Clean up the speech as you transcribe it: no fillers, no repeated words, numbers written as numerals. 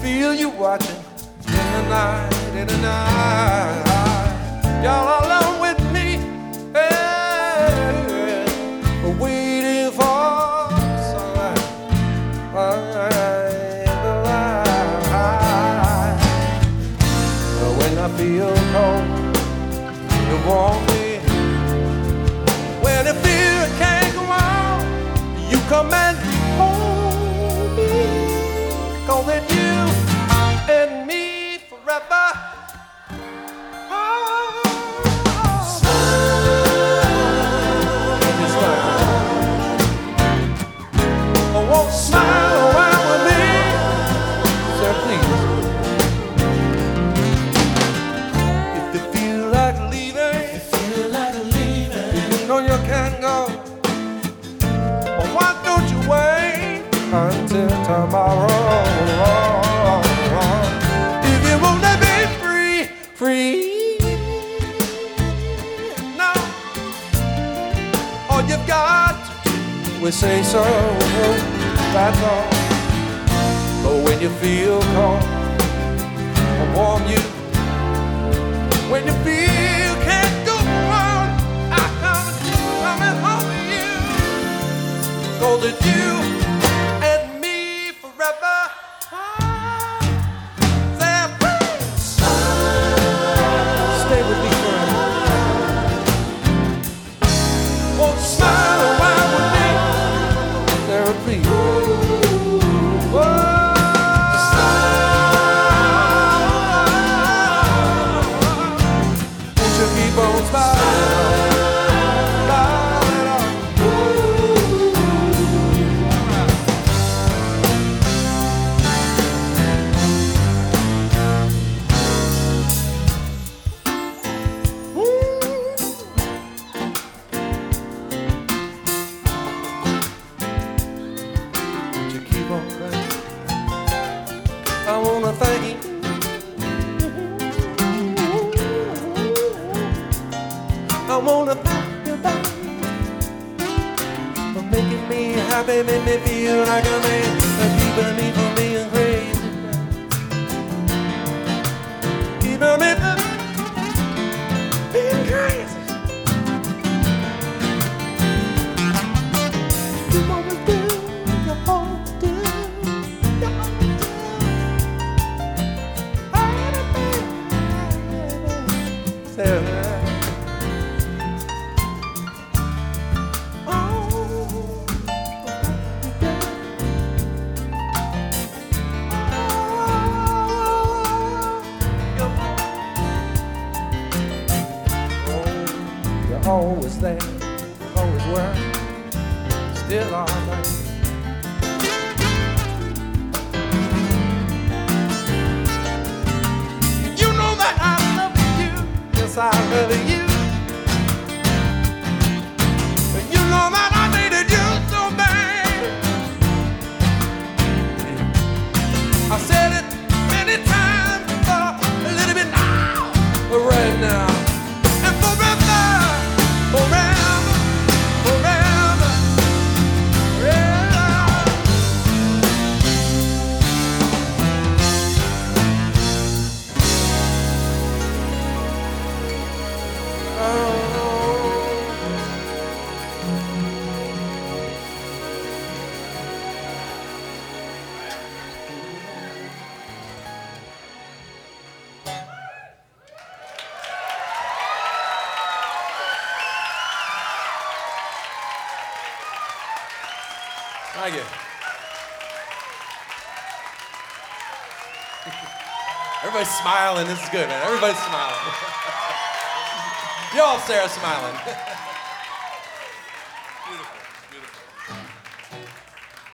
feel you watching in the night. Y'all alone with me, hey, waiting for sunlight in the light. When I feel cold, you warm me. When I feel I can't go on, you come and hold me. 'Cause it's you and me forever. Smile around with me, sir, please. If you feel like leaving, you know you can't go. But why don't you wait until tomorrow? If you wanna be free, no. All you've got we say so, that's all. But when you feel cold, I'll warm you. When you feel can't go on, I come and hold you. 'Cause it's you and me forever. Stay with me forever. Won't smile around with me. Sarah, please. Won't you keep on smiling? I wanna thank you. I wanna thank you, baby, for making me happy, make me feel like a man, and keeping me from being crazy, keeping me from being crazy. You always do, you always do. You're always there, always were, still alright. You know that I love you, yes I love you. You know that I needed you so bad. I said it many times before, a little bit now, but right now. And forever, forever, forever, forever. Thank you. Everybody's smiling. This is good, man. Everybody's smiling. Y'all, Sarah, smiling.